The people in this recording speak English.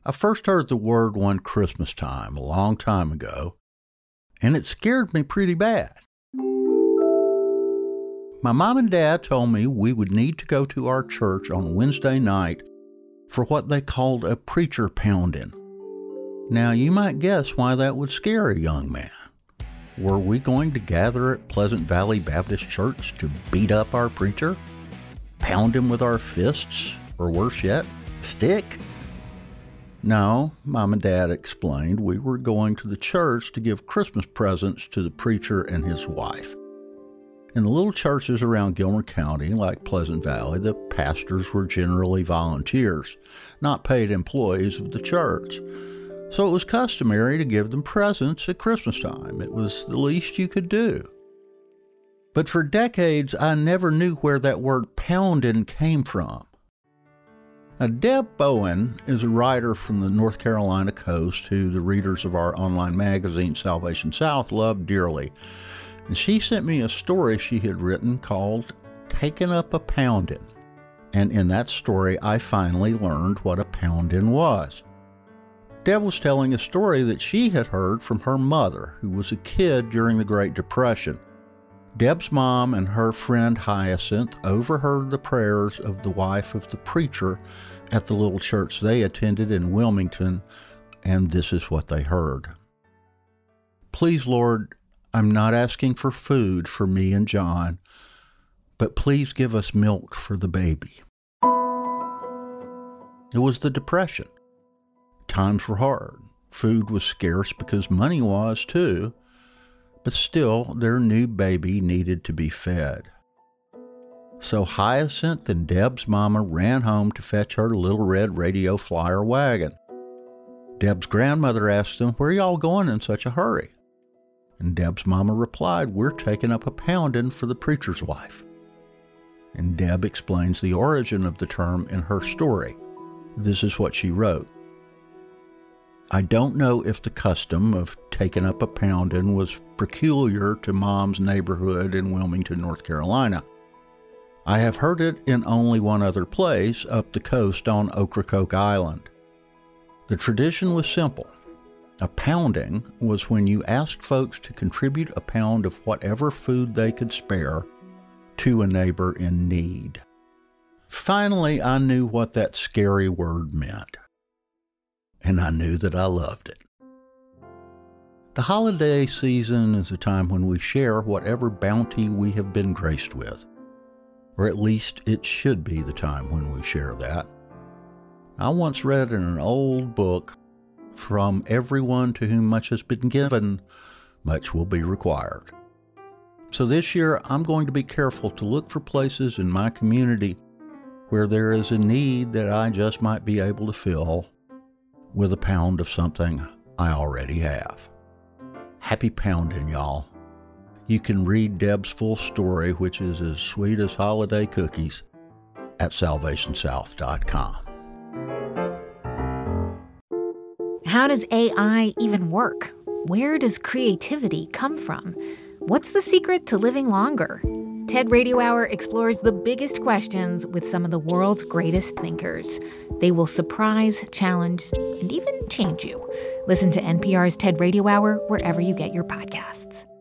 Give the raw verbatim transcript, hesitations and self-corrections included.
I first heard the word one Christmas time a long time ago, and it scared me pretty bad. My mom and dad told me we would need to go to our church on Wednesday night for what they called a preacher pounding. Now, you might guess why that would scare a young man. Were we going to gather at Pleasant Valley Baptist Church to beat up our preacher? Pound him with our fists? Or worse yet, stick? No, Mom and Dad explained we were going to the church to give Christmas presents to the preacher and his wife. In the little churches around Gilmer County, like Pleasant Valley, the pastors were generally volunteers, not paid employees of the church. So it was customary to give them presents at Christmas time. It was the least you could do. But for decades, I never knew where that word pounding came from. Now, Deb Bowen is a writer from the North Carolina coast who the readers of our online magazine, Salvation South, love dearly. And she sent me a story she had written called Taking Up a Poundin'. And in that story, I finally learned what a poundin' was. Deb was telling a story that she had heard from her mother, who was a kid during the Great Depression. Deb's mom and her friend Hyacinth overheard the prayers of the wife of the preacher at the little church they attended in Wilmington, and this is what they heard. Please, Lord, I'm not asking for food for me and John, but please give us milk for the baby. It was the Depression. Times were hard. Food was scarce because money was too, but still their new baby needed to be fed. So Hyacinth and Deb's mama ran home to fetch her little red radio flyer wagon. Deb's grandmother asked them, "Where are y'all going in such a hurry?" And Deb's mama replied, "We're taking up a poundin' for the preacher's wife." And Deb explains the origin of the term in her story. This is what she wrote. I don't know if the custom of taking up a poundin' was peculiar to Mom's neighborhood in Wilmington, North Carolina. I have heard it in only one other place, up the coast on Ocracoke Island. The tradition was simple. A pounding was when you asked folks to contribute a pound of whatever food they could spare to a neighbor in need. Finally, I knew what that scary word meant. And I knew that I loved it. The holiday season is a time when we share whatever bounty we have been graced with. Or at least it should be the time when we share that. I once read in an old book, "From everyone to whom much has been given, much will be required." So this year, I'm going to be careful to look for places in my community where there is a need that I just might be able to fill with a pound of something I already have. Happy pounding, y'all. You can read Deb's full story, which is as sweet as holiday cookies, at salvation south dot com. How does A I even work? Where does creativity come from? What's the secret to living longer? TED Radio Hour explores the biggest questions with some of the world's greatest thinkers. They will surprise, challenge, and even change you. Listen to N P R's TED Radio Hour wherever you get your podcasts.